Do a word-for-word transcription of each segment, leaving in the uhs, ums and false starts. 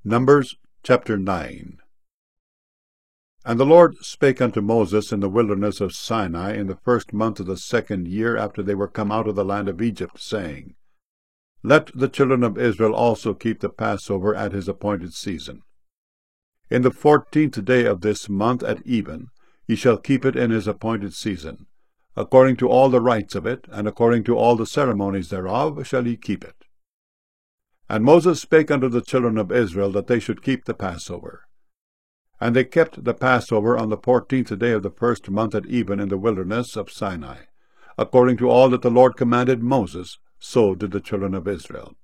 Numbers chapter nine. And the Lord spake unto Moses in the wilderness of Sinai in the first month of the second year after they were come out of the land of Egypt, saying, Let the children of Israel also keep the Passover at his appointed season. In the fourteenth day of this month at even ye shall keep it in his appointed season. According to all the rites of it, and according to all the ceremonies thereof, shall ye keep it. And Moses spake unto the children of Israel that they should keep the Passover. And they kept the Passover on the fourteenth day of the first month at even in the wilderness of Sinai. According to all that the Lord commanded Moses, so did the children of Israel.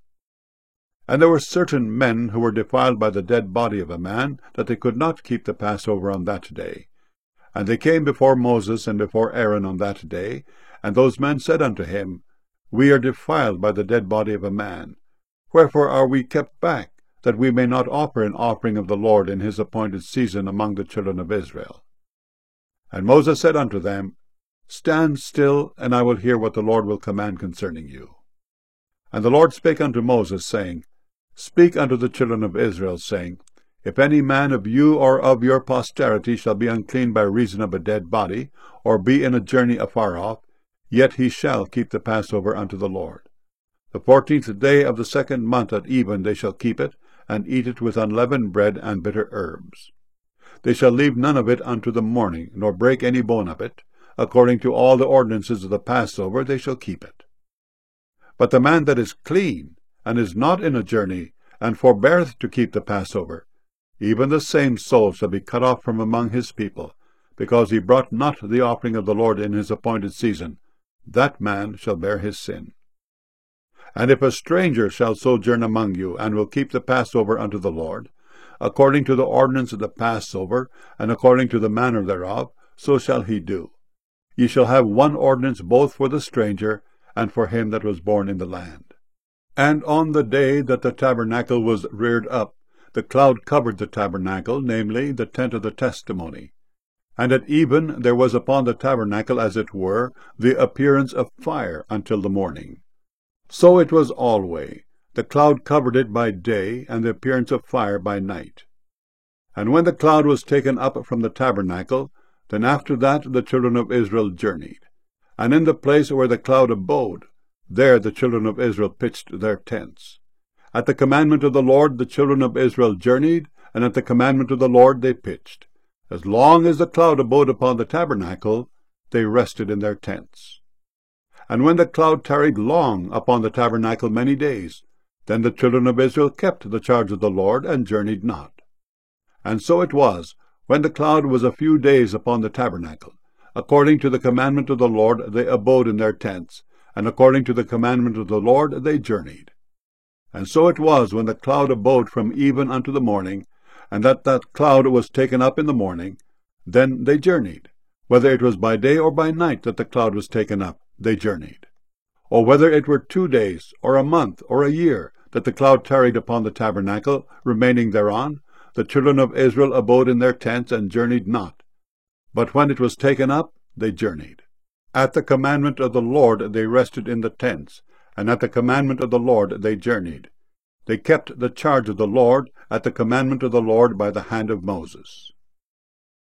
And there were certain men who were defiled by the dead body of a man, that they could not keep the Passover on that day. And they came before Moses and before Aaron on that day, and those men said unto him, We are defiled by the dead body of a man. Wherefore are we kept back, that we may not offer an offering of the Lord in his appointed season among the children of Israel? And Moses said unto them, Stand still, and I will hear what the Lord will command concerning you. And the Lord spake unto Moses, saying, Speak unto the children of Israel, saying, If any man of you or of your posterity shall be unclean by reason of a dead body, or be in a journey afar off, yet he shall keep the Passover unto the Lord. The fourteenth day of the second month at even they shall keep it, and eat it with unleavened bread and bitter herbs. They shall leave none of it unto the morning, nor break any bone of it. According to all the ordinances of the Passover they shall keep it. But the man that is clean, and is not in a journey, and forbeareth to keep the Passover, even the same soul shall be cut off from among his people, because he brought not the offering of the Lord in his appointed season. That man shall bear his sin. And if a stranger shall sojourn among you, and will keep the Passover unto the Lord, according to the ordinance of the Passover, and according to the manner thereof, so shall he do. Ye shall have one ordinance both for the stranger, and for him that was born in the land. And on the day that the tabernacle was reared up, the cloud covered the tabernacle, namely, the tent of the testimony. And at even there was upon the tabernacle, as it were, the appearance of fire until the morning. So it was alway. The cloud covered it by day, and the appearance of fire by night. And when the cloud was taken up from the tabernacle, then after that the children of Israel journeyed. And in the place where the cloud abode, there the children of Israel pitched their tents. At the commandment of the Lord the children of Israel journeyed, and at the commandment of the Lord they pitched. As long as the cloud abode upon the tabernacle, they rested in their tents. And when the cloud tarried long upon the tabernacle many days, then the children of Israel kept the charge of the Lord, and journeyed not. And so it was, when the cloud was a few days upon the tabernacle, according to the commandment of the Lord they abode in their tents, and according to the commandment of the Lord they journeyed. And so it was, when the cloud abode from even unto the morning, and that that cloud was taken up in the morning, then they journeyed. Whether it was by day or by night that the cloud was taken up, they journeyed. Or whether it were two days, or a month, or a year, that the cloud tarried upon the tabernacle, remaining thereon, the children of Israel abode in their tents, and journeyed not. But when it was taken up, they journeyed. At the commandment of the Lord they rested in the tents, and at the commandment of the Lord they journeyed. They kept the charge of the Lord at the commandment of the Lord by the hand of Moses.